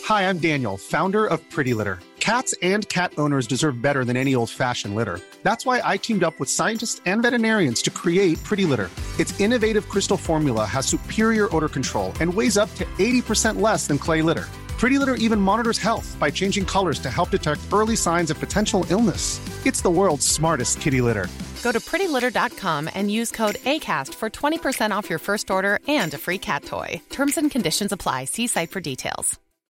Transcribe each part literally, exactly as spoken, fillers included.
Hi, I'm Daniel, founder of Pretty Litter. Cats and cat owners deserve better than any old-fashioned litter. That's why I teamed up with scientists and veterinarians to create Pretty Litter. Its innovative crystal formula has superior odor control and weighs up to eighty percent less than clay litter. Pretty Litter even monitors health by changing colors to help detect early signs of potential illness. It's the world's smartest kitty litter. Go to pretty litter dot com and use code ACAST for twenty percent off your first order and a free cat toy. Terms and conditions apply. See site for details.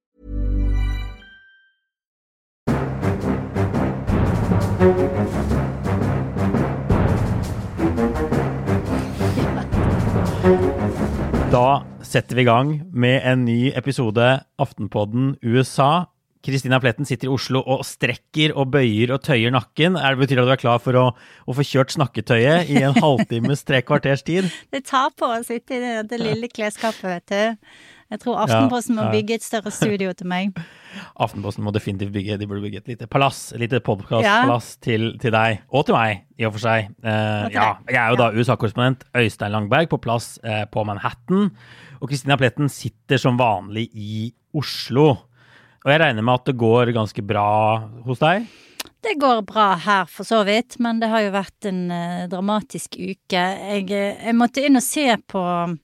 Da setter vi i gang med en ny episode Aftenpodden U S A. Kristina Pletten sitter i Oslo og strekker og bøyer og tøyer nakken. Er det betyr at du er klar for å, å få kjørt snakketøyet i en halvtimes, tre kvarters tid? Det tar på å sitte i det, det lille kleskapet, vet du. Jeg tror Aftenposten ja, ja. må bygge et større studio til meg. Aftenposten må definitivt bygge, de burde bygge et lite palass, et lite podcastpalass ja. til, til deg, og til meg, i og for seg. Uh, ja, jeg er jo da U S A-korrespondent Øystein Langberg på plass uh, på Manhattan, og Kristina Pletten sitter som vanlig i Oslo. Og jeg regner med at det går ganske bra hos deg? Det går bra her for så vidt, men det har jo vært en uh, dramatisk uke. Jeg, jeg måtte inn og se på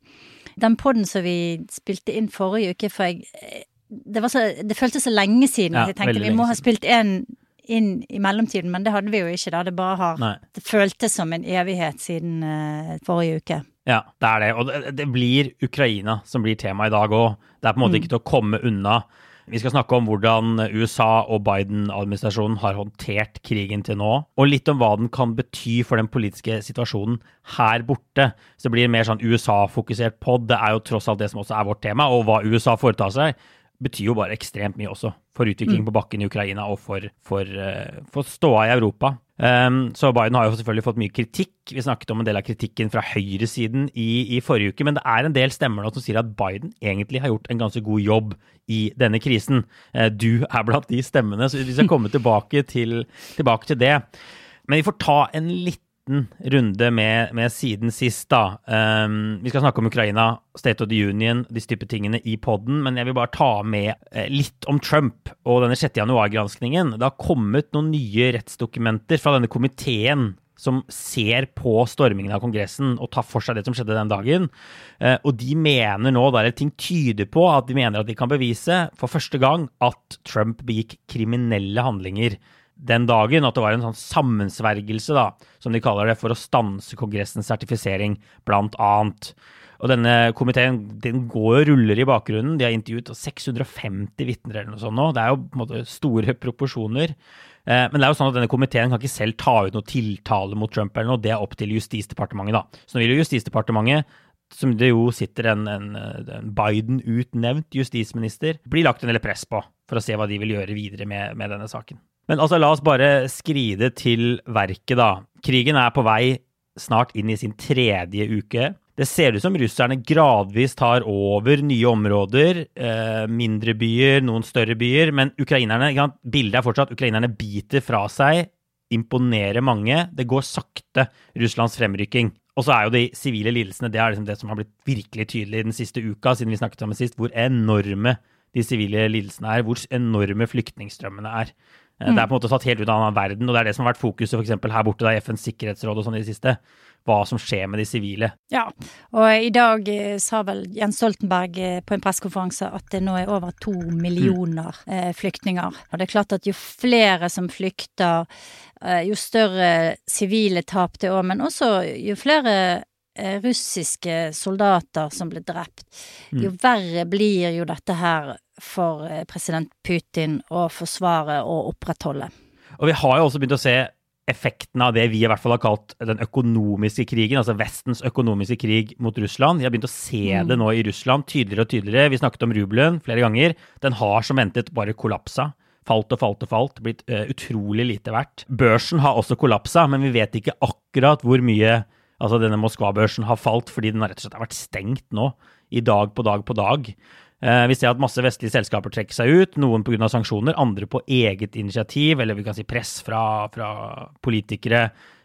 den podden som vi spilte inn forrige uke, for jeg, det, var så, det føltes så lenge siden. Ja, jeg tenkte vi må ha spilt en inn i mellomtiden, men det hadde vi jo ikke da. Det bare har, Nei. det føltes som en evighet siden uh, forrige uke. Ja, det er det. Og det, det blir Ukraina som blir tema i dag også. Det er på en måte mm. ikke til å komme unna. Vi skal snakke om hvordan U S A og Biden-administrasjonen har håndtert krigen til nå, og litt om hva den kan bety for den politiske situasjonen her borte. Så det blir en mer sånn U S A-fokusert podd. Det er jo tross alt det som også er vårt tema, og hva U S A foretar seg betyr jo bare ekstremt mye også for utvikling mm. på bakken i Ukraina og for, for, uh, for ståa i Europa. Um, så Biden har jo selvfølgelig fått mye kritikk. Vi snakket om en del av kritikken fra høyresiden i, i forrige uke, men det er en del stemmer nå som sier at Biden egentlig har gjort en ganske god jobb i denne krisen. Uh, du er blant de stemmene, så vi skal komme tilbake til, tilbake til det. Men vi får ta en liten runde med, med siden sist da. Um, vi skal snakke om Ukraina, State of the Union, de type tingene i podden, men jeg vil bare ta med eh, litt om Trump og denne sjette januar-granskningen. Det har kommet noen nye rettsdokumenter fra denne komiteen som ser på stormingen av Kongressen og tar for seg det som skjedde den dagen. Uh, og de mener nå, der ting tyder på at de mener at de kan bevise for første gang at Trump begikk kriminelle handlinger den dagen, at det var en sånn sammensvergelse da, som de kaller det, for å stanse kongressens sertifisering blant annet. Og denne komiteen, den går og ruller i bakgrunnen. De har intervjuet seks hundre og femti vitner eller noe sånt nå. Det er jo på en måte store proporsjoner. Eh, men det er jo sånn at denne komiteen kan ikke selv ta ut noe tiltale mot Trump eller noe. Det er opp til Justisdepartementet da. Så nå vil jo Justisdepartementet, som det jo sitter en, en, en Biden-utnevnt justisminister, blir lagt en del press på for å se hva de vil gjøre videre med, med denne saken. Men altså, la oss bare skride til verket da. Krigen er på vei snart inn i sin tredje uke. Det ser ut som russerne gradvis tar over nye områder, eh, mindre byer, noen større byer, men ukrainerne, bildet er fortsatt, ukrainerne biter fra seg, imponerer mange, det går sakte Russlands fremrykking. Og så er jo de sivile lidelsene, det er liksom det som har blitt virkelig tydelig den siste uka, siden vi snakket om det sist, hvor enorme de sivile lidelsene er, hvor enorme flyktningstrømmene er. Det er på en måte tatt helt ut av en annen verden, og det er det som har vært fokuset for eksempel her borte da, i F N's sikkerhetsråd og sånn i det siste. Hva som skjer med de sivile. Ja, og i dag sa vel Jens Stoltenberg på en pressekonferanse at det nå er over to millioner mm. eh, flyktninger. Og det er klart at jo flere som flykter, eh, jo større sivile tap det også, men også jo flere eh, russiske soldater som ble drept, mm. jo verre blir jo dette her for president Putin å forsvare og opprettholde. Og vi har jo også begynt å se effekten av det vi i hvert fall har kalt den økonomiske krigen, altså Vestens økonomiske krig mot Russland. Vi har begynt å se mm. det nå i Russland tydeligere og tydeligere. Vi snakket om rubelen flere ganger. Den har som ventet bare kollapsa. Falt og falt og falt, blitt uh, utrolig lite verdt. Børsen har også kollapsa, men vi vet ikke akkurat hvor mye altså denne Moskva-børsen har falt, fordi den har rett og slett vært stengt nå, i dag på dag på dag. Eh, vi ser at masse vestlige selskaper trekker seg ut, noen på grunn av sanksjoner, andre på eget initiativ, eller vi kan si press fra, fra politikere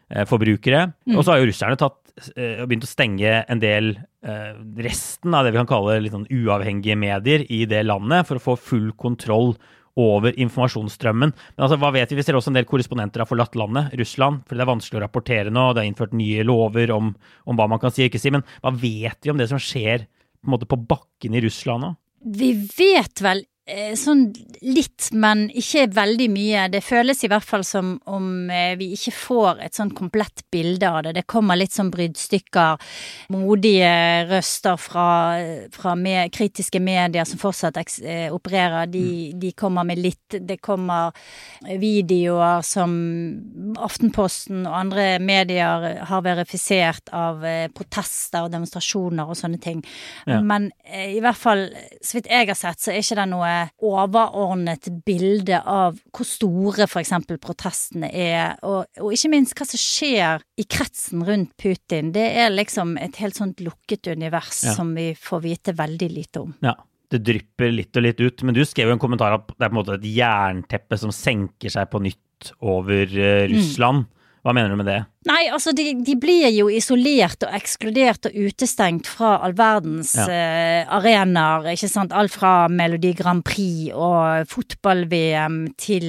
eh, forbrukere. Mm. Og så har jo russerne tatt, eh, begynt å stenge en del eh, resten av det vi kan kalle litt sånn uavhengige medier i det landet for å få full kontroll over informasjonsstrømmen. Men altså, hva vet vi? Vi ser også en del korrespondenter har forlatt landet, Russland, fordi det er vanskelig å rapportere nå, det er innført nye lover om, om hva man kan si og ikke si, men hva vet vi om det som skjer på en måte på bakken i Russland nå? Vi vet vel eh, sånn litt, men ikke veldig mye. Det føles i hvert fall som om eh, vi ikke får et sånn komplett bilde av det. Det kommer litt som brydstykker, modige røster fra, fra med, kritiske medier som fortsatt eks, eh, opererer. De, de kommer med litt, det kommer videoer som Aftenposten og andre medier har verifisert av eh, protester og demonstrasjoner og sånne ting. Ja. Men eh, i hvert fall, så vidt jeg har sett, så er ikke det noe overordnet bilde av hvor store for eksempel protestene er, og, og ikke minst hva som skjer i kretsen rundt Putin. Det er liksom et helt sånt lukket univers ja. Som vi får vite veldig lite om. Ja, det drypper litt og litt ut, men du skrev jo en kommentar at det er på en måte et jernteppe som senker seg på nytt over uh, Russland. Mm. Hva mener du med det? Nei, altså de, de blir jo isolert og ekskludert og utestengt fra all verdens ja. eh, arenaer, ikke sant? Alt fra Melodi Grand Prix og fotball-V M til,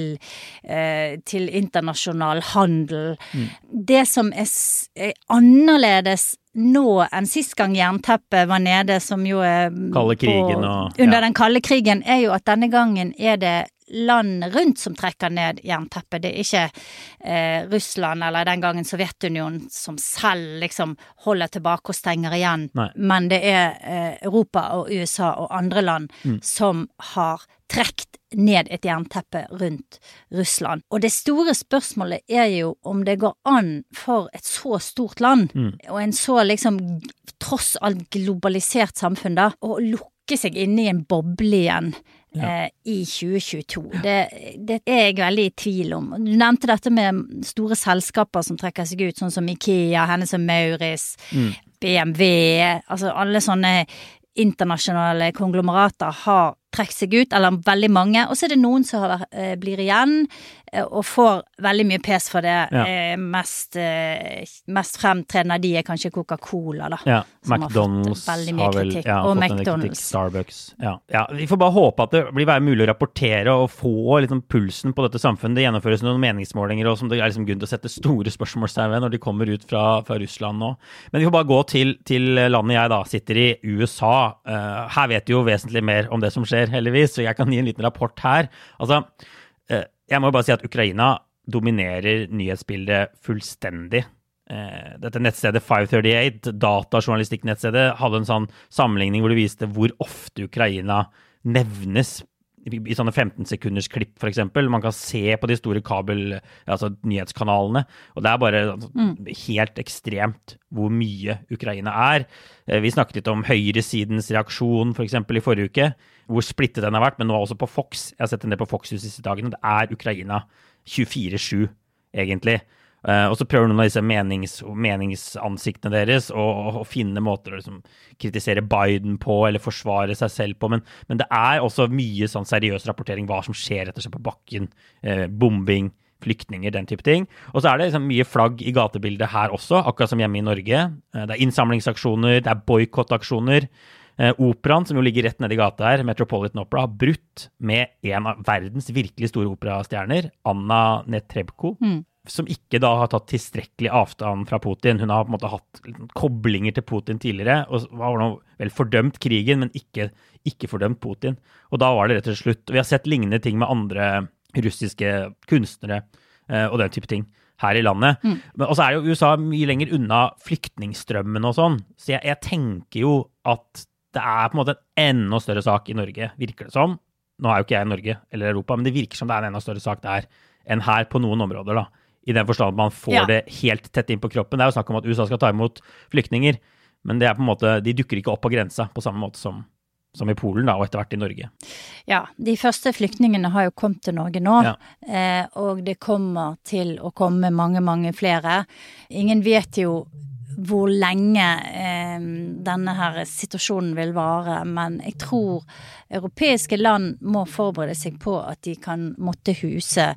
eh, til internasjonal handel. Mm. Det som er, er annerledes nå enn sist gang jernteppet var nede, som jo er kalde krigen på, og, under ja. Den kalde krigen, er jo at denne gangen er det land rundt som trekker ned jernteppet. Det er ikke eh, Russland eller den gangen Sovjetunionen som selv liksom holder tilbake og stenger igjen. Nei. Men det er eh, Europa og U S A og andre land mm. som har trekt ned et jernteppe rundt Russland. Og det store spørsmålet er jo om det går an for et så stort land, mm. og en så liksom tross alt globalisert samfunn da, å lukke seg inne i en boble igjen. Ja. I tjue tjueto. Det, det er jeg veldig i tvil om. Du nevnte dette med store selskaper som trekker seg ut, sånn som IKEA, Hennes og Mauritz, mm. B M W, altså alle sånne internasjonale konglomerater har trekt seg ut, eller veldig mange, og så er det noen som har, eh, blir igjen og får veldig mye pes for det. Ja. Eh, mest, eh, mest fremtredende av de er kanskje Coca-Cola da. Ja, McDonald's har, har vel ja, og fått McDonald's. En kritikk, Starbucks. Ja. Ja, vi får bare håpe at det blir være mulig å rapportere og få liksom, pulsen på dette samfunnet. Det gjennomføres noen meningsmålinger, og som det er liksom grunn til å sette store spørsmålstegn ved når de kommer ut fra, fra Russland nå. Men vi får bare gå til, til landet jeg da sitter i, U S A. Uh, her vet vi jo vesentlig mer om det som skjer, heldigvis, så jeg kan gi en liten rapport her. Altså, uh, jeg må jo bare si at Ukraina dominerer nyhetsbildet fullstendig. Dette nettstedet five thirty-eight, datajournalistikk-nettstedet, hadde en sånn sammenligning hvor det viste hvor ofte Ukraina nevnes i sånne femten sekunders klipp, for eksempel. Man kan se på de store kabel, altså nyhetskanalene, og det er bare altså, mm. helt ekstremt hvor mye Ukraina er. Vi snakket litt om høyresidens reaksjon, for eksempel i forrige uke, hvor splittet den har vært, men nå også på Fox. Jeg har sett en del på Fox de siste dagene. Det er Ukraina tjuefire sju, egentlig. Uh, og så prøver noen av disse menings, meningsansiktene deres å, å finne måter å liksom, kritisere Biden på, eller forsvare seg selv på, men, men det er også mye sånn seriøs rapportering hva som skjer etter seg på bakken, uh, bombing, flyktninger, den type ting. Og så er det liksom, mye flagg i gatebildet her også, akkurat som hjemme i Norge. Uh, det er innsamlingsaksjoner, det er boykottaksjoner. Uh, Operaen, som jo ligger rett nede i gata her, Metropolitan Opera, har brutt med en av verdens virkelig store operastjerner, Anna Netrebko, mm. som ikke da har tatt tilstrekkelig avstand fra Putin. Hun har på en måte hatt koblinger til Putin tidligere, og har nå vel fordømt krigen, men ikke, ikke fordømt Putin. Og da var det rett og slutt. Vi har sett lignende ting med andre russiske kunstnere uh, og den type ting her i landet. Mm. Men også er jo U S A mye lenger unna flyktningstrømmen og sånn, så jeg, jeg tenker jo at det er på en måte en enda større sak i Norge, virker det som. Nå er jo ikke jeg i Norge eller Europa, men det virker som det er en enda større sak der enn her på noen områder da. I den forstand at man får ja. Det helt tett inn på kroppen. Det er jo snakk om at U S A skal ta imot flyktninger, men det er på en måte, de dukker ikke opp på grensa på samme måte som, som i Polen da, og etter hvert i Norge. Ja, de første flyktningene har jo kommet til Norge nå, ja. eh, og det kommer til å komme mange, mange flere. Ingen vet jo hvor lenge eh, denne her situasjonen vil vare, men jeg tror europeiske land må forberede seg på at de kan måtte huse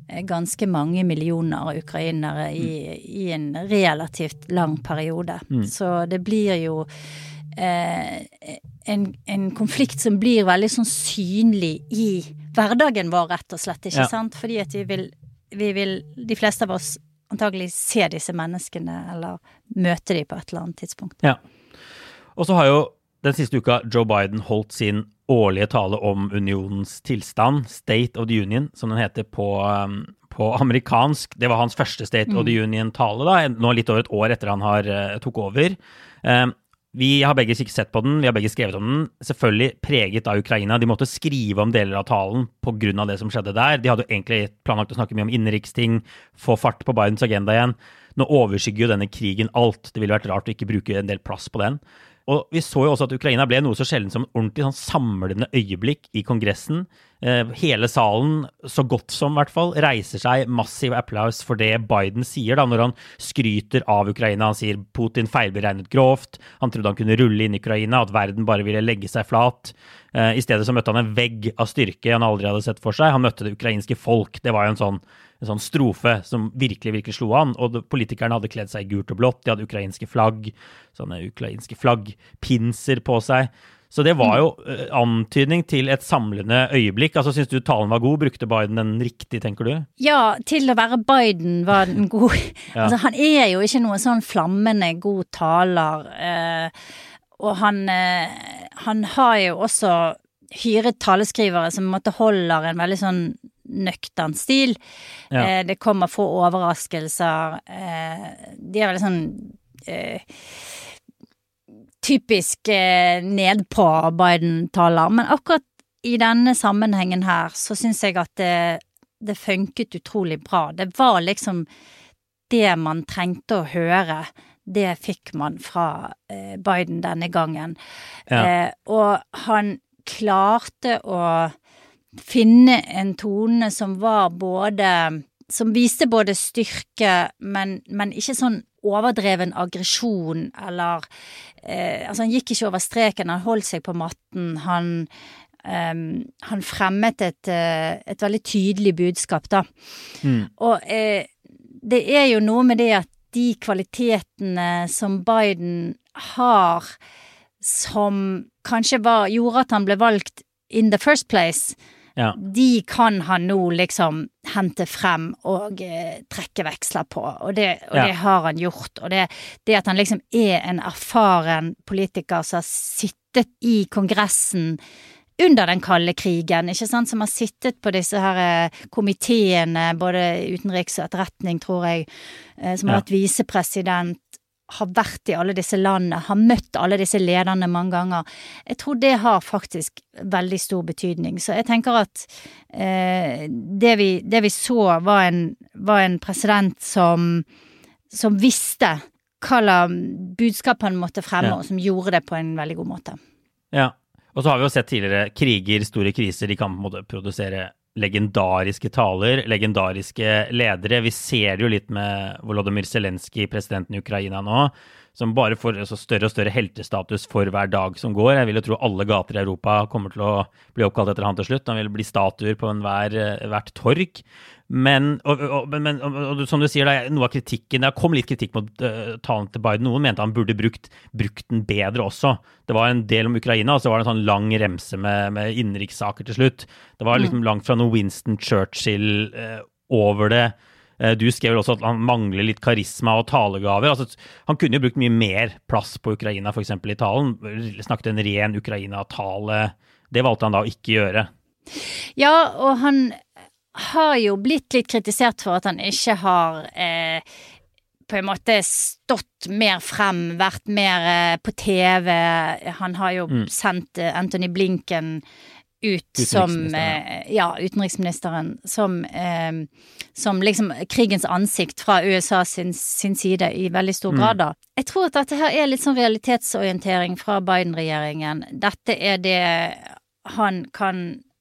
ganske mange millioner ukrainere i, i en relativt lang periode. Mm. Så det blir jo eh, en, en konflikt som blir veldig sånn synlig i hverdagen vår, rett og slett, ikke ja. sant? Fordi at vi vil, vi vil, de fleste av oss antagelig se disse menneskene, eller møte de på et eller annet tidspunkt. Ja. Og så har jo den siste uka Joe Biden holdt sin årlige tale om unionens tilstand, State of the Union, som den heter på, um, på amerikansk. Det var hans første State mm. of the Union-tale da, nå litt over et år etter han har uh, tok over. Um, vi har begge ikke sett på den, vi har begge skrevet om den, selvfølgelig preget av Ukraina. De måtte skrive om deler av talen på grunn av det som skjedde der. De hadde jo egentlig planlagt å snakke mye om innenriksting, få fart på Bidens agenda igjen. Nå overskygger jo denne krigen alt. Det ville vært rart å ikke bruke en del plass på den. Og vi så jo også at Ukraina ble noe så sjelden som ordentlig sånn samlende øyeblikk i kongressen. Eh, hele salen, så godt som i hvert fall, reiser seg massiv applaus for det Biden sier da, når han skryter av Ukraina. Han sier Putin feilberegnet grovt, han trodde han kunne rulle inn i Ukraina, at verden bare ville legge seg flat. Eh, I stedet så møtte han en vegg av styrke han aldri hadde sett for seg. Han møtte det ukrainske folk. Det var jo en sånn en sånn strofe som virkelig, virkelig slo an, og politikerne hadde kledd seg i gult og blått, de hadde ukrainske flagg, sånne ukrainske flaggpinser på seg, så det var jo uh, antydning til et samlende øyeblikk. Altså, synes du talen var god? Brukte Biden den riktig, tenker du? Ja, til å være Biden var den god. ja. Altså, han er jo ikke noen sånn flammende god taler, uh, og han, uh, han har jo også hyret taleskrivere som måtte holde en veldig sånn nøktern stil. Ja. Eh, det kommer få overraskelser. Eh, de er veldig sånn eh, typisk eh, nedpå Biden-taler. Men akkurat i denne sammenhengen her, så synes jeg at det, det funket utrolig bra. Det var liksom det man trengte å høre. Det fikk man fra eh, Biden denne gangen. Ja. Eh, og han klarte å finne en tone som var både, som viste både styrke, men, men ikke sånn overdreven aggresjon, eller, eh, altså han gikk ikke over streken, han holdt seg på matten, han, eh, han fremmet et, et veldig tydelig budskap da. Mm. Og eh, det er jo noe med det at de kvalitetene som Biden har, som kanskje var, gjorde at han ble valgt in the first place, ja. De kan han nå liksom hente frem og eh, trekke veksler på, og, det, og ja. Det har han gjort, og det, det at han liksom er en erfaren politiker som har sittet i kongressen under den kalde krigen, ikke sant, som har sittet på disse her komiteene, både utenriks og etterretning, tror jeg, eh, som har ja. Vært visepresident, har vært i alle disse landene, har møtt alle disse lederne mange ganger. Jeg tror det har faktisk veldig stor betydning. Så jeg tenker at eh, det, vi, det vi så var en, var en president som, som visste hva budskap han måtte fremme, ja. Og som gjorde det på en veldig god måte. Ja, og så har vi jo sett tidligere kriger, store kriser, de kan på en måte produsere legendariske taler, legendariske ledere. Vi ser jo litt med Volodymyr Zelensky, presidenten i Ukraina nå, som bare får så større og større heltestatus for hver dag som går. Jeg vil jo tro alle gater i Europa kommer til å bli oppkalt etter han til slutt. Han vil bli statuer på enhver, hvert torg. Men, og, og, men og, og, som du sier, da, noe av kritikken, det kom litt kritikk mot uh, talen til Biden. Noen mente han burde brukt, brukt den bedre også. Det var en del om Ukraina, og så var det en sånn lang remse med, med innenrikssaker til slutt. Det var liksom mm. langt fra noe Winston Churchill uh, over det. Uh, du skrev vel også at han mangler litt karisma og talegaver. Altså, han kunne jo brukt mye mer plass på Ukraina, for eksempel i talen. Snakket en ren Ukraina-tale. Det valgte han da å ikke gjøre. Ja, og han har jo blitt litt kritisert for at han ikke har eh, på en måte stått mer frem, vært mer eh, på T V. Han har jo mm. sendt eh, Antony Blinken ut som eh, ja, utenriksministeren som, eh, som liksom krigens ansikt fra U S A sin, sin side i veldig stor grad da. Mm. Jeg tror at dette her er litt sånn realitetsorientering fra Biden-regjeringen. Dette er det han kan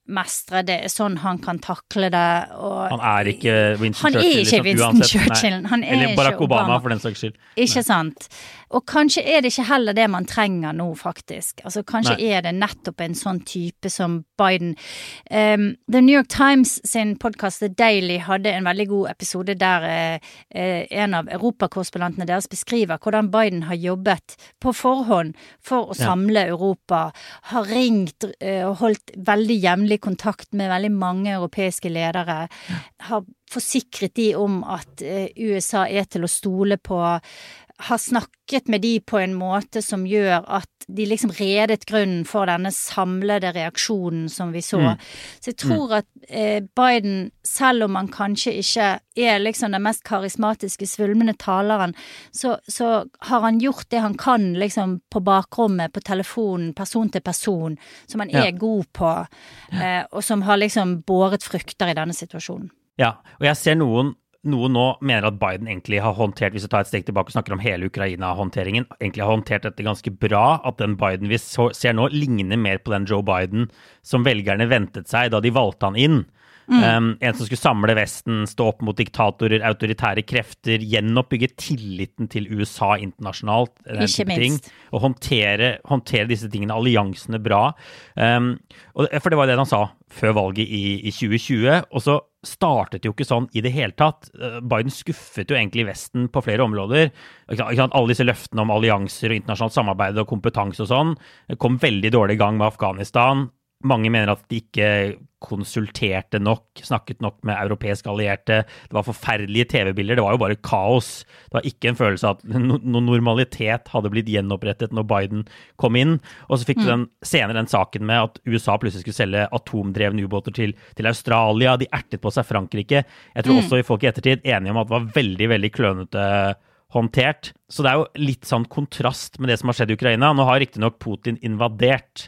mestre, det er sånn han kan takle det. Og han er ikke Winston han Churchill. Er ikke Winston liksom, Churchill. Han er Eller Barack ikke Obama. Obama, for den slags skyld. Ikke Nei. Sant. Og kanskje er det ikke heller det man trenger nå, faktisk. Altså, kanskje Nei. Er det nettopp en sånn type som Biden. Um, The New York Times sin podcast The Daily hadde en veldig god episode der uh, en av europakorrespondentene deres beskriver hvordan Biden har jobbet på forhånd for å samle ja. Europa, har ringt uh, og holdt veldig jevnlig kontakt med veldig mange europeiske ledere, ja. Har forsikret de om at uh, U S A er til å stole på, har snakket med de på en måte som gjør at de liksom redet grunnen for denne samlede reaksjonen som vi så. Mm. Så jeg tror mm. at eh, Biden, selv om han kanskje ikke er liksom den mest karismatiske svulmende taleren, så, så har han gjort det han kan liksom på bakrommet, på telefonen, person til person, som han ja. Er god på, eh, og som har liksom båret frukter i denne situasjonen. Ja, og jeg ser noen Noen nå mener at Biden egentlig har håndtert, hvis vi tar et steg tilbake og snakker om hele Ukraina-håndteringen, egentlig har håndtert dette ganske bra, at den Biden vi ser nå ligner mer på den Joe Biden som velgerne ventet seg da de valgte han inn. Mm. Um, en som skulle samle Vesten, stå opp mot diktatorer, autoritære krefter, gjenoppbygge tilliten til U S A internasjonalt, ikke minst. Ting, og håndtere, håndtere disse tingene, alliansene bra. Um, og, for det var det han sa før valget i, i tjue tjue, og så startet jo ikke sånn i det hele tatt. Biden skuffet jo egentlig Vesten på flere områder. Alle disse løftene om allianser og internasjonalt samarbeid og kompetanse og sånn kom veldig dårlig i gang med Afghanistan. Mange mener at de ikke konsulterte nok, snakket nok med europeiske allierte. Det var forferdelige T V-bilder, det var jo bare kaos. Det var ikke en følelse av at noen normalitet hadde blitt gjenopprettet når Biden kom inn. Og så fikk du den, senere den saken med at U S A plutselig skulle selge atomdrevne ubåter til, til Australia. De ertet på seg Frankrike. Jeg tror også i folk i ettertid enige om at det var veldig, veldig klønete håndtert. Så det er jo litt sånn kontrast med det som har skjedd i Ukraina. Nå har riktig nok Putin invadert.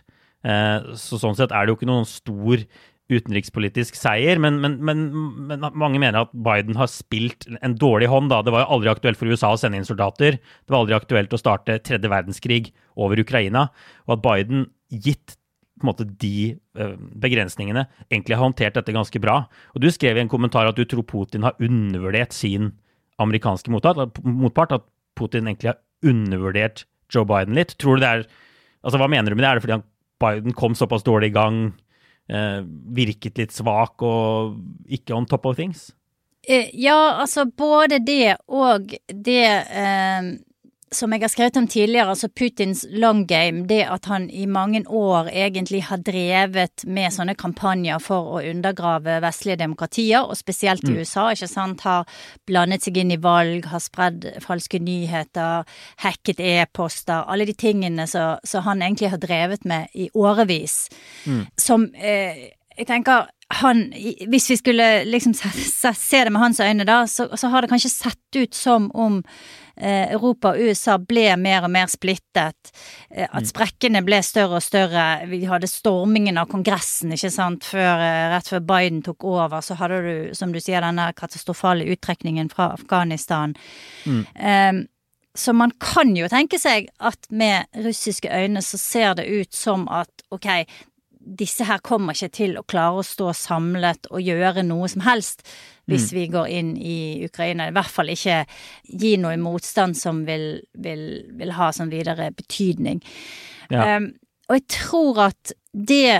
Så sånn sett er det jo ikke noen stor utenrikspolitisk seier, men, men, men, men mange mener at Biden har spilt en dårlig hånd da. Det var jo aldri aktuelt for U S A å sende inn soldater. Det var aldri aktuelt å starte tredje verdenskrig over Ukraina, og at Biden gitt på en måte de begrensningene egentlig har håndtert dette ganske bra. Og du skrev i en kommentar at du tror Putin har undervurdert sin amerikanske motpart, at Putin egentlig har undervurdert Joe Biden litt. Tror du det er, altså hva mener du med det? Er det fordi han Biden kom såpass dårlig i gang, eh, virket litt svak og ikke on top of things? Ja, altså både det og det eh, som jeg har skrevet om tidligere, altså Putins long game, det at han i mange år egentlig har drevet med sånne kampanjer for å undergrave vestlige demokratier, og spesielt i U S A, ikke sant, har blandet seg inn i valg, har spredd falske nyheter, hacket e-poster, alle de tingene så, så han egentlig har drevet med i årevis, mm. som eh, jeg tenker han, hvis vi skulle liksom se, se det med hans øyne da, så, så har det kanskje sett ut som om eh, Europa og U S A ble mer og mer splittet, eh, at sprekkene ble større og større. Vi hadde stormingen av kongressen, ikke sant, før, eh, rett før Biden tok over, så hadde du, som du sier, denne katastrofale uttrekningen fra Afghanistan. Mm. Eh, så man kan jo tenke seg at med russiske øyne så ser det ut som at, ok, disse her kommer ikke til å klare å stå samlet og gjøre noe som helst hvis mm. vi går inn i Ukraina. I hvert fall ikke gi noe motstand som vil, vil, vil ha sånn videre betydning. Ja. Um, og jeg tror at det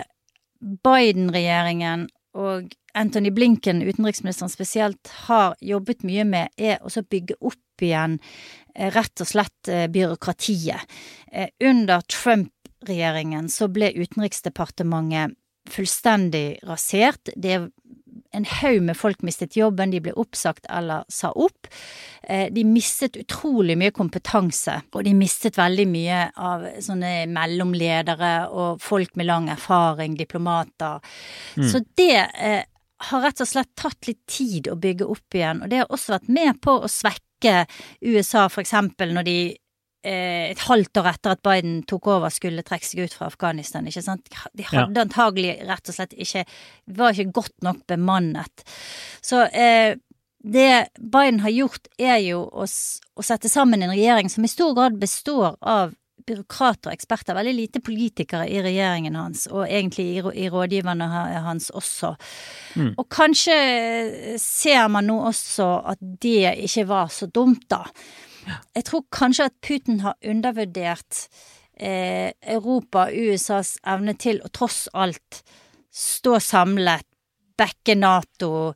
Biden-regjeringen og Antony Blinken, utenriksministeren spesielt, har jobbet mye med er å bygge opp igjen eh, rett og slett eh, byråkratiet. Eh, under Trump regjeringen så ble utenriksdepartementet fullstendig rasert. Det er en haug med folk mistet jobben, de ble oppsagt eller sa opp. De mistet utrolig mye kompetanse, og de mistet veldig mye av sånne mellomledere og folk med lang erfaring, diplomater. Mm. Så det eh, har rett og slett tatt litt tid å bygge opp igjen, og det har også vært med på å svekke U S A, for eksempel når de et halvt år etter at Biden tok over skulle trekke seg ut fra Afghanistan, ikke sant? De hadde ja. Antagelig rett og slett ikke, var ikke godt nok bemannet. Så eh, det Biden har gjort er jo å, å sette sammen en regjering som i stor grad består av byråkrater og eksperter, veldig lite politikere i regjeringen hans, og egentlig i, i rådgiverne hans også. Mm. Og kanskje ser man nå også at det ikke var så dumt da. Jeg tror kanskje at Putin har undervurdert eh, Europa og U S A's evne til å tross alt stå samlet, backe NATO,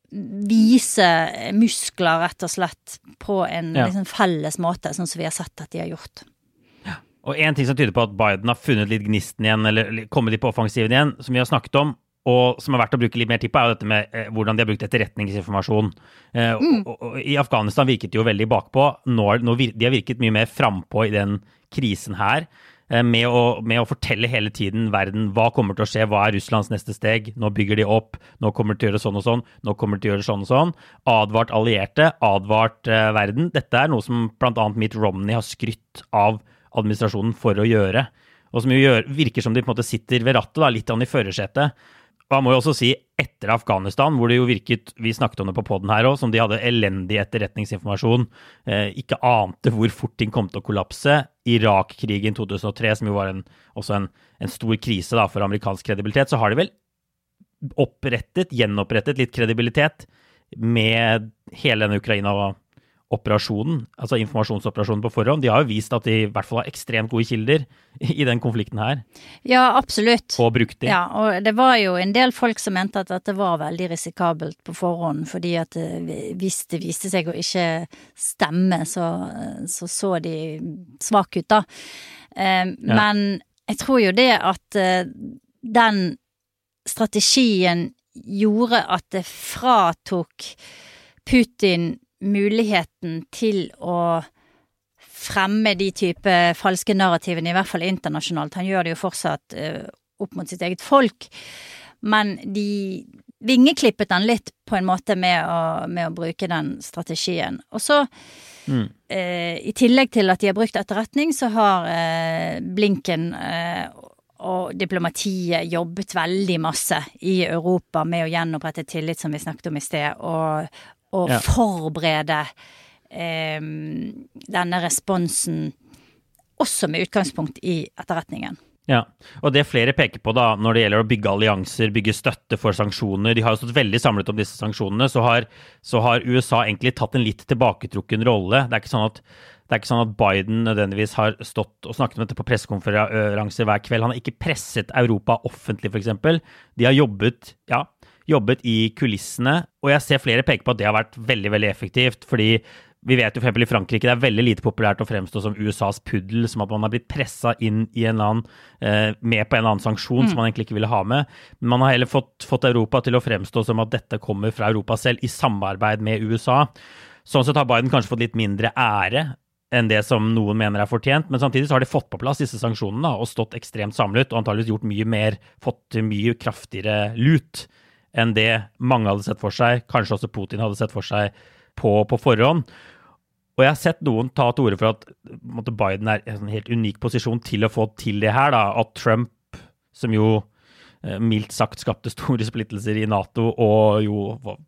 vise muskler rett og slett på en ja. liksom, felles måte, sånn som vi har sett at de har gjort. Ja. Og en ting som tyder på at Biden har funnet litt gnisten igjen, eller kommet litt på offensiven igjen, som vi har snakket om, og som er verdt å bruke litt mer tid på, er jo dette med eh, hvordan de har brukt etterretningsinformasjon. Eh, mm. og, og, I Afghanistan virket de jo veldig bakpå. Nå, nå vir, de har virket mye mer frampå i den krisen her, Med å, med å fortelle hele tiden verden hva kommer til å skje, hva er Russlands neste steg, nå bygger de opp, nå kommer de til å gjøre sånn og sånn, nå kommer de til å gjøre sånn og sånn, advart allierte, advart eh, verden. Dette er noe som blant annet Mitt Romney har skrytt av administrasjonen for å gjøre, og som jo gjør, virker som de på en måte sitter ved rattet, da, litt an i førersetet. Og han må jo også si, etter Afghanistan, hvor det jo virket, vi snakket om det på podden her også, som de hadde elendig etterretningsinformasjon, eh, ikke ante hvor fort ting kom til å kollapse. Irak-krigen to tusen og tre, som jo var en, også en, en stor krise da, for amerikansk kredibilitet, så har de vel opprettet, gjenopprettet litt kredibilitet med hele denne Ukraina-operasjonen, altså informasjonsoperasjonen på forhånd. De har jo vist at de i hvert fall har ekstremt gode kilder i den konflikten her. Ja, absolutt. Og brukt de. Ja, og det var jo en del folk som mente at dette var veldig risikabelt på forhånd, fordi at hvis det viste seg å ikke stemme, så så, så de svak ut da. Eh, ja. Men jeg tror jo det at eh, den strategien gjorde at det fratok Putin muligheten til å fremme de type falske narrativene, i hvert fall internasjonalt. Han gjør det jo fortsatt uh, opp mot sitt eget folk, men de vingeklippet han litt på en måte med å, med å bruke den strategien. Og så, mm. uh, i tillegg til at de har brukt etterretning, så har uh, Blinken uh, og diplomatiet jobbet veldig masse i Europa med å gjenopprette tillit, som vi snakket om i sted, og, og ja. forberede eh, denne responsen også med utgangspunkt i etterretningen. Ja, og det flere peker på da, når det gjelder å bygge allianser, bygge støtte for sanksjoner, de har jo stått veldig samlet om disse sanksjonene, så har, så har U S A egentlig tatt en litt tilbaketrukken rolle. Det er ikke sånn at Det er ikke sånn at Biden nødvendigvis har stått og snakket om dette på pressekonferanser hver kveld. Han har ikke presset Europa offentlig, for eksempel. De har jobbet, ja, jobbet i kulissene, og jeg ser flere peke på at det har vært veldig, veldig effektivt, fordi vi vet jo for eksempel i Frankrike, det er veldig lite populært å fremstå som U S A's puddel, som at man har blitt presset inn i en eller annen, eh, med på en annen sanksjon mm. som man egentlig ikke ville ha med. Men man har heller fått, fått Europa til å fremstå som at dette kommer fra Europa selv, i samarbeid med U S A. Sånn sett har Biden kanskje fått litt mindre ære enn det som noen mener er fortjent, men samtidig så har de fått på plass disse sanksjonene da, og stått ekstremt samlet, og antageligvis gjort mye mer, fått mye kraftigere lut enn det mange hadde sett for seg, kanskje også Putin hadde sett for seg på, på forhånd. Og jeg har sett noen ta til orde for at måtte, Biden er i en helt unik posisjon til å få til det her, da, at Trump, som jo mildt sagt skapte store splittelser i NATO, og jo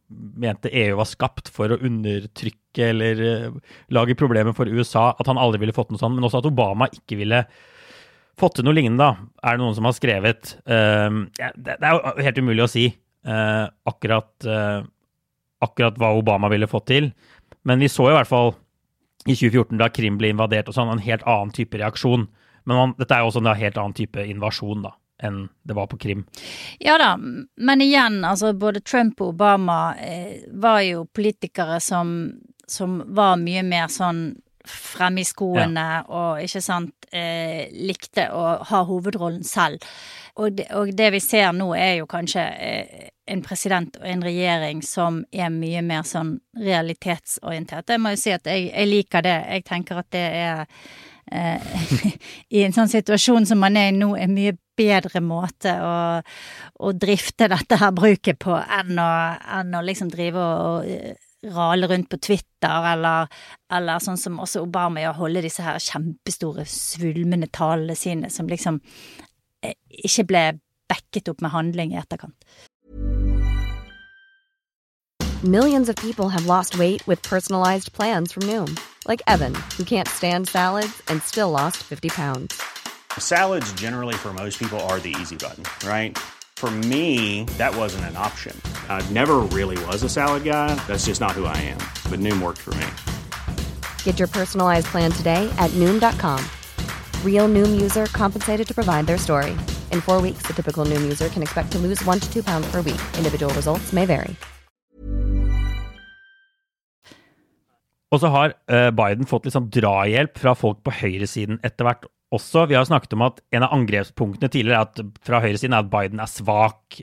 mente E U var skapt for å undertrykke eller uh, lage problemer for U S A, at han aldri ville fått noe sånt, men også at Obama ikke ville fått til noe lignende da. Er det noen som har skrevet? Uh, ja, det, det er jo helt umulig å si uh, akkurat, uh, akkurat hva Obama ville fått til, men vi så i hvert fall i tjue fjorten da Krim ble invadert og sånn, en helt annen type reaksjon, men man, dette er jo også en helt annen type invasjon da, enn det var på Krim. Ja da, men igjen, altså både Trump og Obama eh, var jo politikere som, som var mye mer sånn fremme i skoene, ja. og ikke sant, eh, likte å ha hovedrollen selv. Og det, og det vi ser nå er jo kanskje eh, en president og en regjering som er mye mer sånn realitetsorientert. Jeg må jo si at jeg, jeg liker det. Jeg tenker at det er eh, i en sånn situasjon som man er i nå, er mye bedre måte å, å drifte dette her bruket på enn å, enn å liksom drive og, og rale rundt på Twitter, eller, eller sånn som også Obama gjør, holde disse her kjempestore svulmende talene sine, som liksom eh, ikke ble backet opp med handling i etterkant. Millions of people have lost weight with personalized plans from Noom. Like Evan, who can't stand salads and still lost fifty pounds. Salads generally for most people are the easy button, right? For me, that wasn't an option. I never really was a salad guy. That's just not who I am. But Noom worked for me. Get your personalized plan today at Noom dot com. Real Noom user compensated to provide their story. In four weeks, the typical Noom user can expect to lose one to two pounds per week. Individual results may vary. Og så har uh, Biden fått litt sånn drahjelp fra folk på høyresiden etter hvert også. Vi har snakket om at en av angrepspunktene tidligere er at fra høyresiden er at Biden er svak.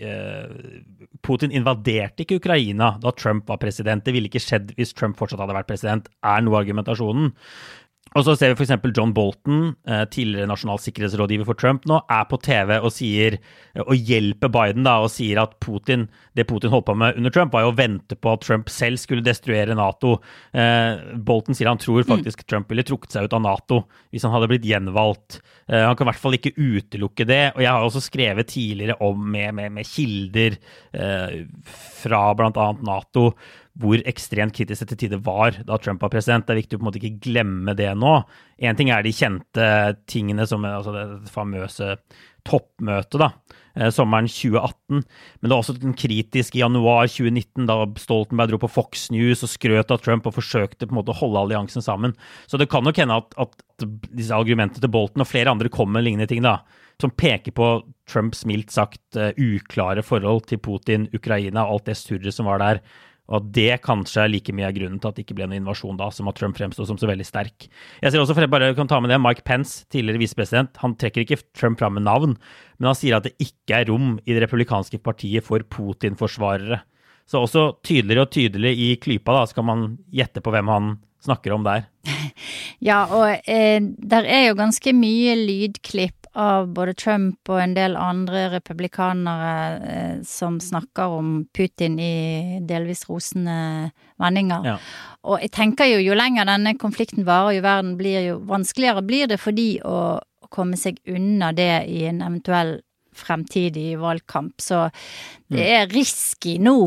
Putin invaderte ikke Ukraina da Trump var president. Det ville ikke skjedd hvis Trump fortsatt hadde vært president, er noe argumentasjonen. Og så ser vi for eksempel John Bolton, tidligere nasjonal sikkerhetsrådgiver for Trump nå, er på T V og sier, og hjelper Biden da, og sier at Putin, det Putin holdt på med under Trump, var jo å vente på at Trump selv skulle destruere NATO. Eh, Bolton sier han tror faktisk mm. Trump ville trukket seg ut av NATO hvis han hadde blitt gjenvalgt. Eh, han kan i hvert fall ikke utelukke det, og jeg har også skrevet tidligere om med, med, med kilder eh, fra blant annet NATO, hvor ekstremt kritisk dette tider var da Trump var president. Det er viktig å på en måte ikke glemme det nå. En ting er de kjente tingene som altså det famøse toppmøtet da, eh, sommeren tjue atten, men det var også en kritisk i januar tjue nitten da Stoltenberg dro på Fox News og skrøt av Trump og forsøkte på en måte å holde alliansen sammen. Så det kan nok hende at, at disse argumentene til Bolton og flere andre kommer med lignende ting da, som peker på Trumps mildt sagt uh, uklare forhold til Putin, Ukraina og alt det surret som var der, og at det kanskje er like mye av grunnen til at det ikke ble noen invasjon da, som at Trump fremstod som så veldig sterk. Jeg ser også, for jeg bare kan ta med det, Mike Pence, tidligere visepresident, han trekker ikke Trump fram med navn, men han sier at det ikke er rom i det republikanske partiet for Putin-forsvarere. Så også tydeligere og tydeligere i klypa da, skal man gjette på hvem han snakker om der. Ja, og eh, der er jo ganske mye lydklipp av både Trump og en del andre republikanere eh, som snakker om Putin i delvis rosende vendinger. Ja. Og jeg tenker jo, jo lenger denne konflikten varer, jo verden blir jo vanskeligere blir det fordi å, å komme seg unna det i en eventuell fremtidig valgkamp. Så det er risky nå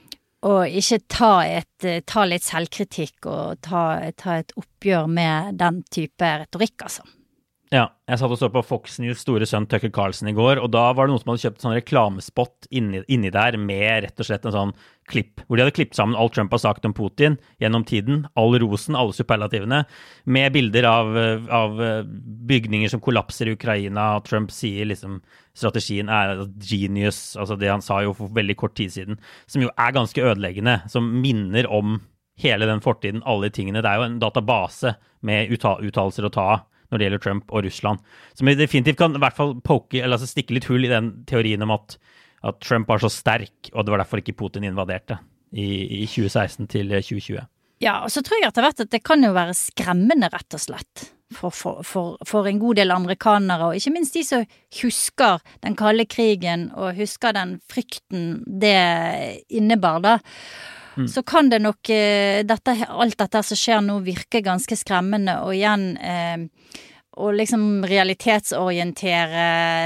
å ikke ta, et, ta litt selvkritikk og ta, ta et oppgjør med den type retorikk, altså. Ja, jeg satt og så på Fox News store sønn Tucker Carlson i går, og da var det noen som hadde kjøpt sånn reklamespot inni, inni der med rett og slett en sånn klipp, hvor de hadde klippet sammen alt Trump har sagt om Putin gjennom tiden, all rosen, alle superlativene, med bilder av, av bygninger som kollapser i Ukraina, og Trump sier liksom strategien er genius, altså det han sa jo for veldig kort tid siden, som jo er ganske ødeleggende, som minner om hele den fortiden, alle tingene. Det er jo en database med uttalelser å ta av når det gjelder Trump og Russland. Som definitivt kan i hvert fall poke, eller altså stikke litt hull i den teorien om at, at Trump var så sterk, og det var derfor ikke Putin invaderte i, i tjue seksten til tjue tjue. Ja, og så tror jeg etter hvert at det kan jo være skremmende rett og slett for, for, for, for en god del amerikanere, og ikke minst de som husker den kalde krigen og husker den frykten det innebar da. Mm. Så kan det nok dette, alt dette som skjer nå virke ganske skremmende, og igjen eh, og liksom realitetsorientere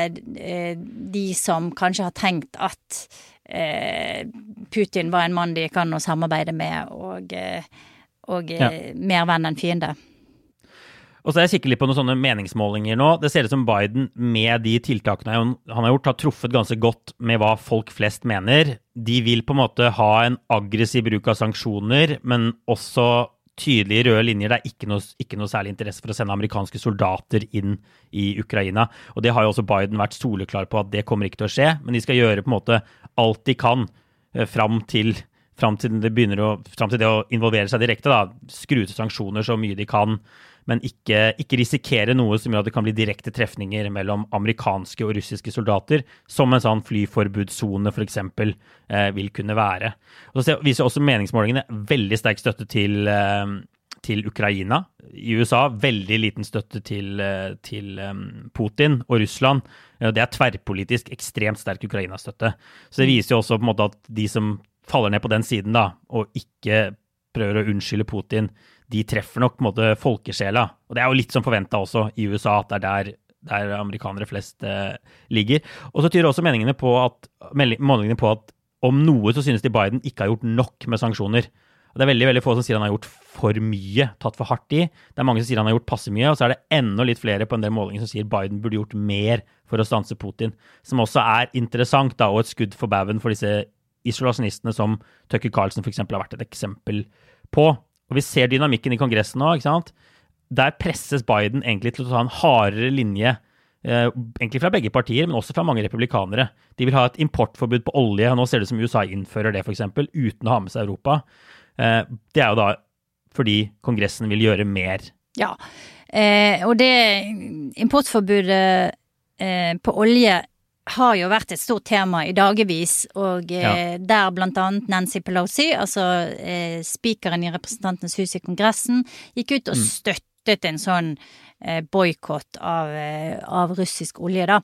eh, de som kanskje har tenkt at eh, Putin var en mann de kan å samarbeide med, og, eh, og ja. eh, mer venn enn fiende. Og så er jeg kikker litt på noen sånne meningsmålinger nå. Det ser ut som Biden med de tiltakene han har gjort, har truffet ganske godt med hva folk flest mener. De vil på en måte ha en aggressiv bruk av sanksjoner, men også tydelige røde linjer. Det er ikke noe, ikke noe særlig interesse for å sende amerikanske soldater inn i Ukraina. Og det har jo også Biden vært soleklar på at det kommer ikke til å skje, men de skal gjøre på en måte alt de kan fram til, fram til, det, begynner å, fram til det å involvere seg direkte, da. Skru ut sanksjoner så mye de kan, men ikke, ikke risikere noe som gjør at det kan bli direkte trefninger mellom amerikanske og russiske soldater, som en sånn flyforbudszone for eksempel eh, vil kunne være. Og så viser også meningsmålingene veldig sterk støtte til, eh, til Ukraina. I U S A veldig liten støtte til, eh, til eh, Putin og Russland. Det er tverrpolitisk ekstremt sterk Ukraina-støtte. Så det viser jo også på en måte at de som faller ned på den siden da, og ikke prøver å unnskylde Putin, de treffer nok på en måte folkesjela. Og det er jo litt som forventet også i U S A, at det er der, der amerikanere flest eh, ligger. Og så tyder også meningene på at, meningene på at om noe så synes de Biden ikke har gjort nok med sanksjoner. Og det er veldig, veldig få som sier han har gjort for mye, tatt for hardt i. Det er mange som sier han har gjort passe mye, og så er det enda litt flere på en del målinger som sier Biden burde gjort mer for å stanse Putin, som også er interessant da, og et skudd for baugen for disse isolasjonistene som Tucker Carlson for eksempel har vært et eksempel på. Og vi ser dynamikken i kongressen nå, ikke sant? Der presses Biden egentlig til å ta en hardere linje, eh, egentlig fra begge partier, men også fra mange republikanere. De vil ha et importforbud på olje, og nå ser det som U S A innfører det for eksempel, uten å ha med seg Europa. Eh, det er jo da fordi kongressen vil gjøre mer. Ja, eh, og det importforbudet eh, på olje har jo vært et stort tema i dagevis, og eh, ja. Der blant annet Nancy Pelosi, altså eh, spikeren i representantenes hus i kongressen, gikk ut og støttet en sånn eh, boykott av, eh, av russisk olje da.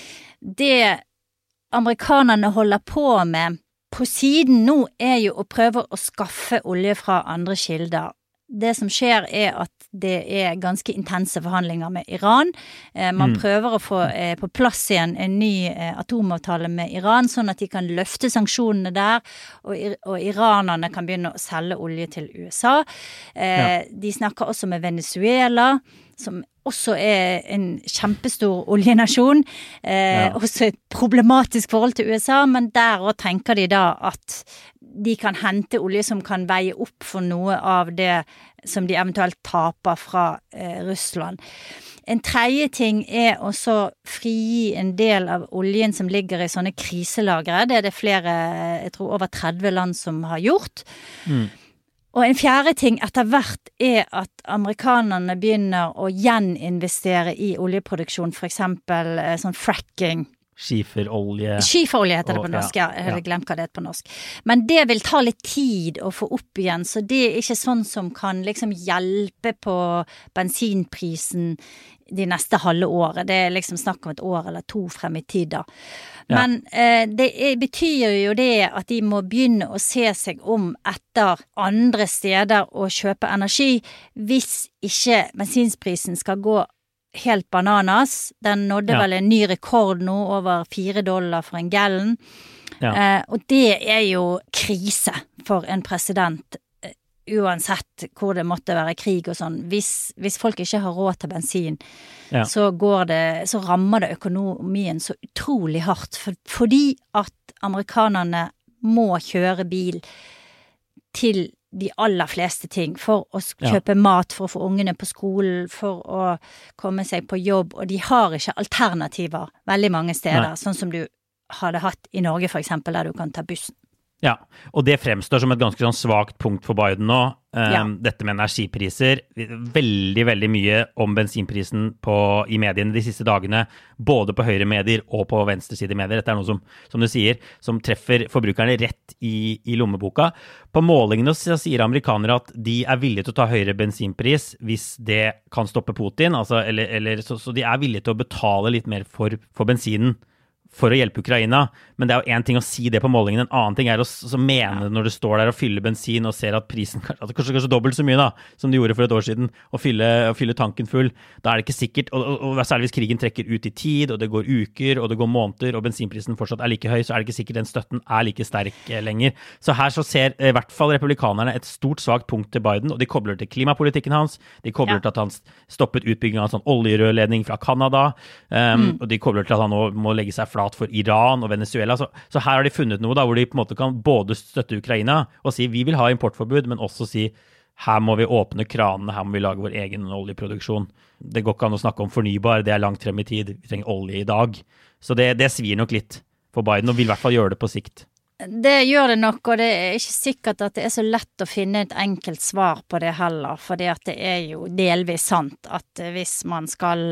Det amerikanerne holder på med på siden nå er jo å prøve å skaffe olje fra andre kilder. Det som skjer er at det er ganske intense forhandlinger med Iran. Eh, man mm. prøver å få eh, på plass igjen en ny eh, atomavtale med Iran, sånn at de kan løfte sanksjonene der, og, og iranerne kan begynne å selge olje til U S A. Eh, ja. De snakker også med Venezuela, som også er en kjempestor oljenasjon, eh, ja. Også et problematisk forhold til U S A, men der også tenker de da at de kan hente olje som kan veie opp for noe av det som de eventuelt taper fra eh, Russland. En tredje ting er også frigi en del av oljen som ligger i sånne kriselagre. Det er det flere, jeg tror over tretti land som har gjort. Mm. Og en fjerde ting etter hvert er at amerikanerne begynner å gjeninvestere i oljeproduksjon, for eksempel eh, sånn fracking. Skiferolje. Skiferolje heter det på norsk, ja. Jeg hadde glemt hva det er på norsk. Men det vil ta litt tid å få opp igjen, så det er ikke sånn som kan liksom hjelpe på bensinprisen de neste halve året. Det er liksom snakk om et år eller to frem i tid da. Men ja. eh, det er, betyr jo det at de må begynne å se seg om etter andre steder å kjøpe energi, hvis ikke bensinsprisen skal gå helt bananas. Den nådde ja. Vel en ny rekord nå, over fire dollar for en gallon. Ja. Eh, og det er jo krise for en president, eh, uansett hvor det måtte være krig og sånn. Hvis, hvis folk ikke har råd til bensin, ja. så, går det, så rammer det økonomien så utrolig hardt, for, fordi at amerikanerne må kjøre bil til de aller fleste ting, for å kjøpe ja. Mat, for å få ungene på skolen, for å komme seg på jobb, og de har ikke alternativer veldig mange steder, Nei. Sånn som du hadde hatt i Norge for eksempel, der du kan ta bussen. Ja, og det fremstår som et ganske sånn svagt punkt for Biden nå, um, ja. Dette med energipriser, veldig, veldig mye om bensinprisen på, i mediene de siste dagene, både på høyre medier og på venstreside medier. Dette er noe som, som du sier, som treffer forbrukerne rett i, i lommeboka. På målingene så sier amerikanere at de er villige til å ta høyere bensinpris hvis det kan stoppe Putin, altså, eller, eller, så, så de er villige til å betale litt mer for, for bensinen for å hjelpe Ukraina, men det er jo en ting å si det på målingen, en annen ting er å så mene det når du står der og fyller bensin og ser at prisen at det kanskje kanskje dobbelt så mye da, som de gjorde for et år siden, å fylle, å fylle tanken full. Da er det ikke sikkert, og, og, og særlig hvis krigen trekker ut i tid, og det går uker, og det går måneder, og bensinprisen fortsatt er like høy, så er det ikke sikkert den støtten er like sterk lenger. Så her så ser i hvert fall republikanerne et stort svagt punkt til Biden, og de kobler til klimapolitikken hans, de kobler ja. Til at han stoppet utbygging av en sånn oljerørledning fra Kanada, um, mm. og de kobler til at han nå må legge seg flat for Iran og Venezuela. Så, så her har de funnet noe da, hvor de på en måte kan både støtte Ukraina og si vi vil ha importforbud, men også si her må vi åpne kranene, her må vi lage vår egen oljeproduksjon. Det går ikke an å snakke om fornybar, det er langt frem i tid. Vi trenger olje i dag. Så det, det svir nok litt for Biden, og vil i hvert fall gjøre det på sikt. Det gjør det nok, og det er ikke sikkert at det er så lett å finne et enkelt svar på det heller, for det er jo delvis sant at hvis man skal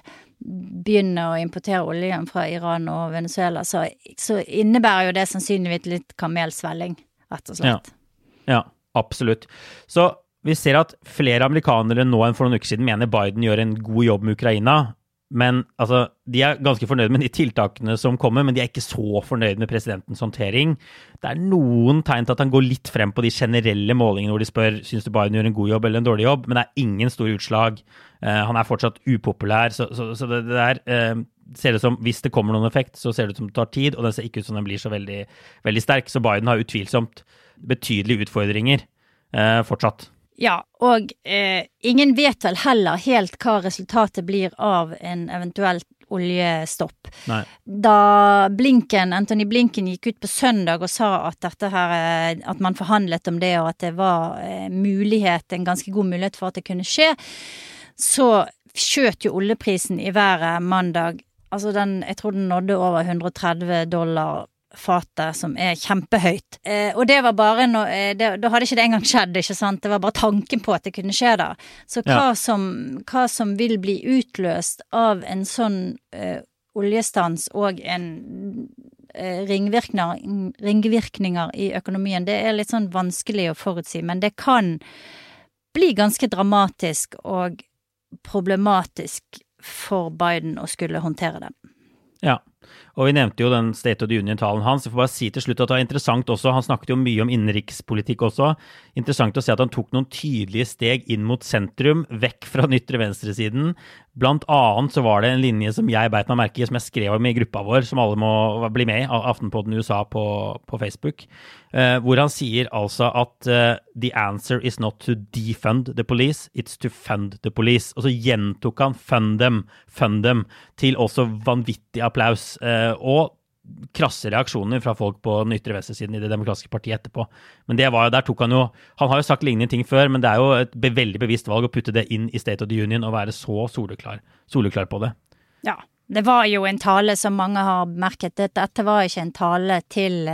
begynne å importere oljen fra Iran og Venezuela, så, så innebærer jo det sannsynligvis litt kamelsvelling, rett og slett. Ja, ja, absolutt. Så vi ser at flere amerikanere nå enn for noen uker siden mener Biden gjør en god jobb med Ukraina, men altså, de er ganske fornøyd med de tiltakene som kommer, men de er ikke så fornøyd med presidentens håndtering. Det er noen tegn til at han går litt frem på de generelle målingene hvor de spør, synes du Biden gjør en god jobb eller en dårlig jobb, men det er ingen store utslag. Uh, han er fortsatt upopulær, så, så, så det, det der uh, ser det som, hvis det kommer noen effekt, så ser det ut som det tar tid, og den ser ikke ut som den blir så veldig, veldig sterk, så Biden har utvilsomt betydelige utfordringer. eh, fortsatt. Ja, og eh, ingen vet vel heller helt hva resultatet blir av en eventuelt oljestopp. Nei. Da Blinken, Anthony Blinken gikk ut på søndag og sa at dette her, at man forhandlet om det, og at det var eh, mulighet, en ganske god mulighet for at det kunne skje, så skjøt jo oljeprisen i været mandag. Altså den, jeg tror den nådde over hundre og tretti dollar fatet, som er kjempehøyt. Eh, og det var bare no, eh, det, da hadde ikke det engang skjedd, ikke sant? Det var bare tanken på at det kunne skje da. Så hva, ja. som, hva som vil bli utløst av en sånn eh, oljestans og en eh, ringvirkninger, ringvirkninger i økonomien, det er litt sånn vanskelig å forutsi, men det kan bli ganske dramatisk og problematisk for Biden å skulle håndtere det. Ja. Og vi nevnte jo den State of the Union-talen hans. Jeg får bare si til slutt at det var interessant også, han snakket jo mye om innenrikspolitikk også, interessant å se at han tok noen tydelige steg inn mot sentrum, vekk fra den ytre venstresiden. Blant annet så var det en linje som jeg beit meg merke i, som jeg skrev om i gruppa vår, som alle må bli med i, Aftenpodden U S A på, på Facebook, eh, hvor han sier altså at uh, the answer is not to defund the police, it's to fund the police. Og så gjentok han fund them, fund them, til også vanvittig applaus. Eh, og krasse reaksjoner fra folk på den ytre venstresiden i det demokratiske partiet etterpå. Men det var jo, der tok han jo, han har jo sagt lignende ting før, men det er jo et be- veldig bevisst valg å putte det inn i State of the Union og være så soleklar, soleklar på det. Ja, det var jo en tale som mange har merket. Dette var ikke en tale til,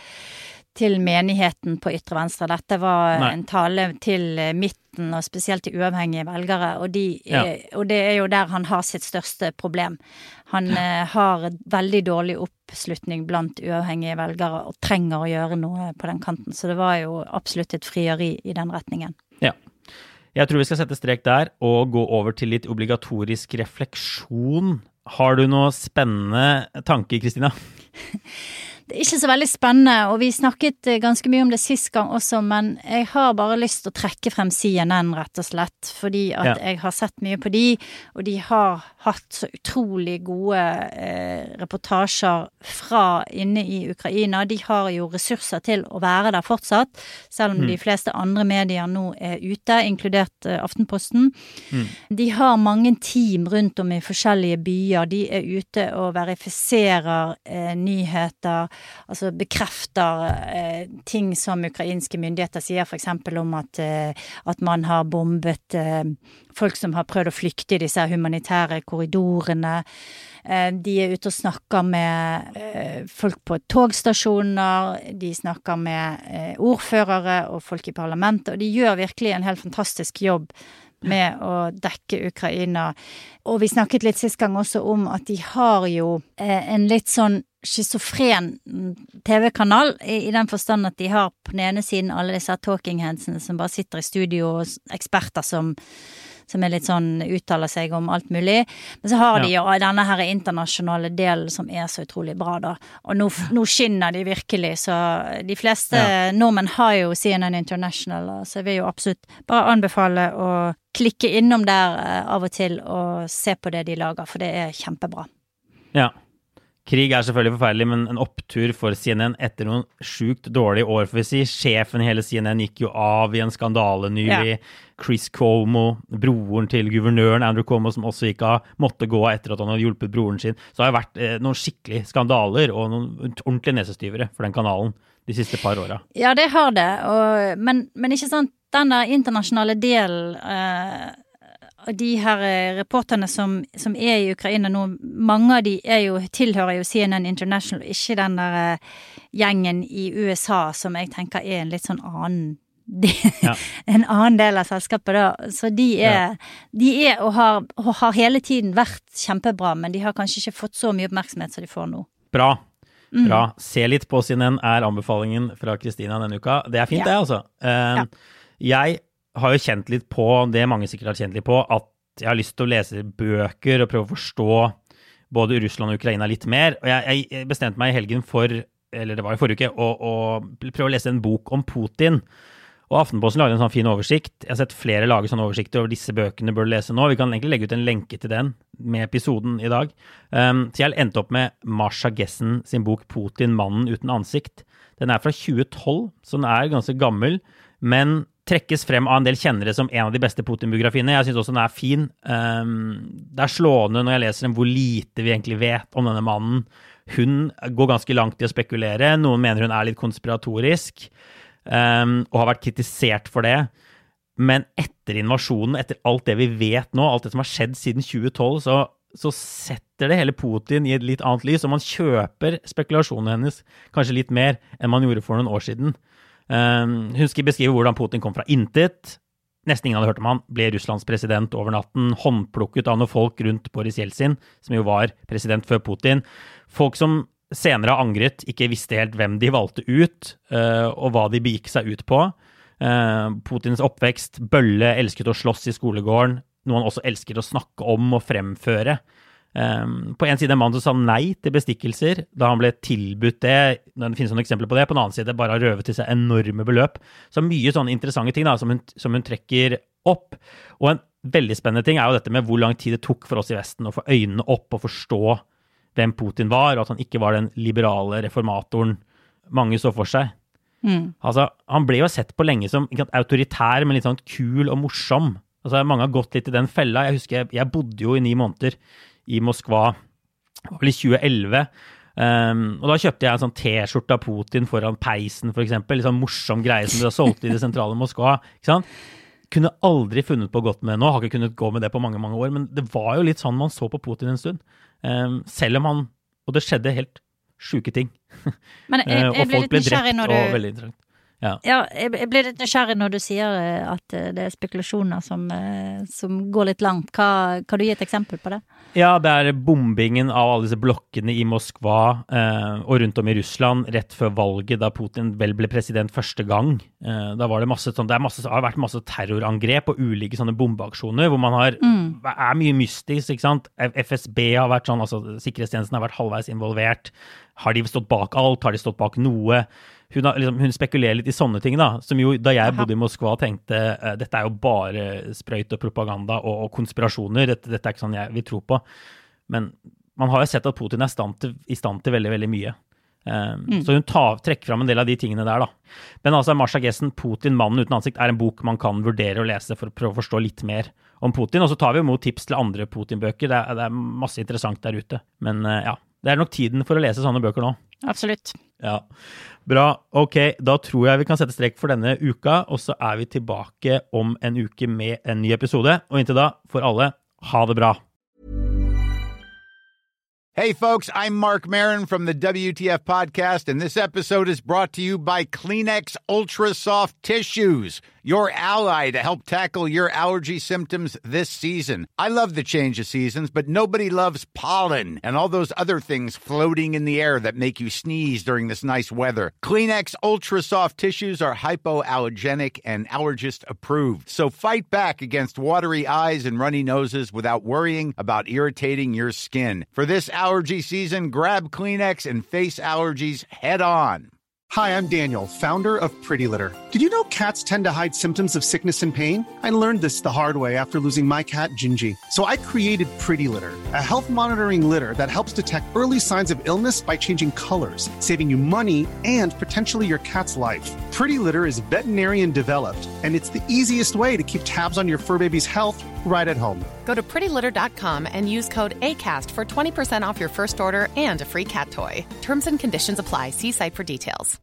til menigheten på ytre venstre. Dette var Nei. en tale til midten, og spesielt til uavhengige velgere, og, de, ja. og det er jo der han har sitt største problem. Han ja. har et veldig dårlig oppslutning blant uavhengige velgere, og trenger å gjøre noe på den kanten, så det var jo absolutt et frieri i den retningen. Ja. Jeg tror vi skal sette strek der, og gå over til litt obligatorisk refleksjon. Har du noe spennende tanker, Kristina? Det er ikke så veldig spennende, og vi snakket ganske mye om det sist gang også, men jeg har bare lyst til å trekke frem C N N rett og slett, fordi at ja. jeg har sett mye på de, og de har hatt så utrolig gode eh, reportasjer fra inne i Ukraina. De har jo ressurser til å være der fortsatt, selv om mm. de fleste andre medier nå er ute, inkludert eh, Aftenposten. Mm. De har mange team rundt om i forskjellige byer. De er ute og verifiserer eh, nyheter, altså bekrefter eh, ting som ukrainske myndigheter sier, for eksempel om at, eh, at man har bombet eh, folk som har prøvd å flykte i disse humanitære korridorene. Eh, de er ute og snakker med eh, folk på togstasjoner, de snakker med eh, ordførere og folk i parlamentet, og de gjør virkelig en helt fantastisk jobb med å dekke Ukraina. Og vi snakket litt sist gang også om at de har jo eh, en litt sånn schizofren T V-kanal, i, i den forstand at de har på den ene siden alle disse talking handsene som bare sitter i studio, og eksperter som, som er litt sånn, uttaler seg om alt mulig. Men så har de jo ja. denne her internasjonale delen som er så utrolig bra da. Og nå, nå skinner de virkelig, så de fleste ja. nordmenn har jo C N N International, så jeg vil jo absolutt bare anbefale å klikke innom der uh, av og til og se på det de lager, for det er kjempebra. Ja. Krig er selvfølgelig forferdelig, men en opptur for C N N etter noen sjukt dårlige år, for vi si. Sjefen i hele C N N gikk jo av i en skandale nylig. Ja. Chris Cuomo, broren til guvernøren Andrew Cuomo, som også gikk av, måtte gå etter at han hadde hjulpet broren sin. Så det har vært eh, noen skikkelig skandaler og noen ordentlige nesestyvere for den kanalen de siste par årene. Ja, det har det, og, men, men ikke sant, den der internasjonale delen eh, de her reporterne som, som er i Ukraina nå, mange av de er jo, tilhører jo C N N International, ikke den der uh, gjengen i U S A som jeg tenker er en litt sånn annen de, ja. en annen del av selskapet da. Så de er, ja. de er og, har, og har hele tiden vært kjempebra, men de har kanskje ikke fått så mye oppmerksomhet som de får nå. Bra. Mm. Bra. Se litt på C N N er anbefalingen fra Kristina denne uka. Det er fint ja. det altså. Uh, ja. Jeg har jo kjent litt på, det mange sikkert har kjent litt på, at jeg har lyst til å lese bøker og prøve å forstå både Russland og Ukraina litt mer. Og jeg, jeg bestemte meg i helgen for, eller det var i forrige uke, å, å prøve å lese en bok om Putin. Og Aftenposten lager en sånn fin oversikt. Jeg har sett flere lage sånne oversikter over disse bøkene bør du lese nå. Vi kan egentlig legge ut en lenke til den med episoden i dag. Um, så jeg endte opp med Masha Gessen sin bok Putin, mannen uten ansikt. Den er fra tjue tolv, så den er ganske gammel, men trekkes frem av en del kjennere som en av de beste Putin-biografiene. Jeg synes også den er fin. Um, det er slående når jeg leser dem hvor lite vi egentlig vet om denne mannen. Hun går ganske langt i å spekulere. Noen mener hun er litt konspiratorisk, um, og har vært kritisert for det. Men etter invasjonen, etter alt det vi vet nå, alt det som har skjedd siden tjue tolv, så, så setter det hele Putin i et litt annet lys, og man kjøper spekulasjonen hennes kanskje litt mer enn man gjorde for noen år siden. Um, hun skal beskrive hvordan Putin kom fra intet. Nesten ingen hadde hørt om han. Ble Russlands president over natten, håndplukket av noen folk rundt Boris Jeltsin, som jo var president før Putin. Folk som senere har angret, ikke visste helt hvem de valgte ut, uh, og hva de begikk seg ut på. Uh, Putins oppvekst, Bølle elsket å slåss i skolegården, noe han også elsket å snakke om og fremføre. Um, på en side en mann som sa nei til bestikkelser da han ble tilbudt det, det finnes noen eksempler på det, på en annen side bare har røvet til seg enorme beløp, så mye sånne interessante ting da, som, hun, som hun trekker opp. Og en veldig spennende ting er jo dette med hvor lang tid det tok for oss i Vesten å få øynene opp og forstå hvem Putin var, og at han ikke var den liberale reformatoren mange så for seg. Mm. Altså, han ble jo sett på lenge som ikke sant, autoritær, men litt sånn kul og morsom. Altså, mange har gått litt i den fella. Jeg husker, jeg, jeg bodde jo i ni måneder i Moskva, i tjue elleve, um, og da kjøpte jeg en sånn t-skjorte av Putin foran peisen, for eksempel, litt sånn morsom greie som de har solgt i det sentrale Moskva, ikke sant? Kunne aldri funnet på godt med det nå, har ikke kunnet gå med det på mange, mange år, men det var jo litt sånn man så på Putin en stund, um, selv om han, og det skjedde helt syke ting, men jeg, jeg og folk ble drept, du... og veldig interessant. Ja, ja jeg, jeg ble litt nysgjerrig når du sier at det er spekulasjoner som, som går litt langt. Hva, kan du gi et eksempel på det? Ja, det er bombingen av alle disse blokkene i Moskva eh, og rundt om i Russland rett før valget da Putin vel ble president første gang. Eh, da var det masse sånn, det er masse, har vært masse terrorangrep og ulike sånne bombeaksjoner hvor man har, mm. er mye mystisk, ikke sant? F S B har vært sånn, altså sikkerhetstjenesten har vært halvveis involvert. Har de stått bak alt? Har de stått bak noe? Hun, har, liksom, hun spekulerer litt i sånne ting da, som jo da jeg bodde i Moskva tenkte, uh, dette er jo bare sprøyt og propaganda og, og konspirasjoner, dette, dette er ikke sånn jeg vil tro på. Men man har jo sett at Putin er stand til, i stand til veldig, veldig mye. Um, mm. Så hun tar, trekker fram en del av de tingene der da. Men altså, Marsha Gessen, Putin, mannen uten ansikt, er en bok man kan vurdere å lese for å prøve å forstå litt mer om Putin, og så tar vi imot tips til andre Putin-bøker, det er, det er masse interessant der ute. Men uh, ja, det er nok tiden for å lese sånne bøker nå. Absolutt. Ja, bra. Ok, da tror jeg vi kan sette strekk for denne uka, og så er vi tilbake om en uke med en ny episode. Og inntil da, for alle, ha det bra. Hey folks, I'm Mark Maron from the W T F podcast, and this episode is brought to you by Kleenex Ultra Soft Tissues, your ally to help tackle your allergy symptoms this season. I love the change of seasons, but nobody loves pollen and all those other things floating in the air that make you sneeze during this nice weather. Kleenex Ultra Soft Tissues are hypoallergenic and allergist approved, so fight back against watery eyes and runny noses without worrying about irritating your skin. For this allergy season, grab Kleenex and face allergies head on. Hi, I'm Daniel, founder of Pretty Litter. Did you know cats tend to hide symptoms of sickness and pain? I learned this the hard way after losing my cat, Gingy. So I created Pretty Litter, a health monitoring litter that helps detect early signs of illness by changing colors, saving you money and potentially your cat's life. Pretty Litter is veterinarian developed, and it's the easiest way to keep tabs on your fur baby's health right at home. Go to pretty litter dot com and use code ACAST for twenty percent off your first order and a free cat toy. Terms and conditions apply. See site for details.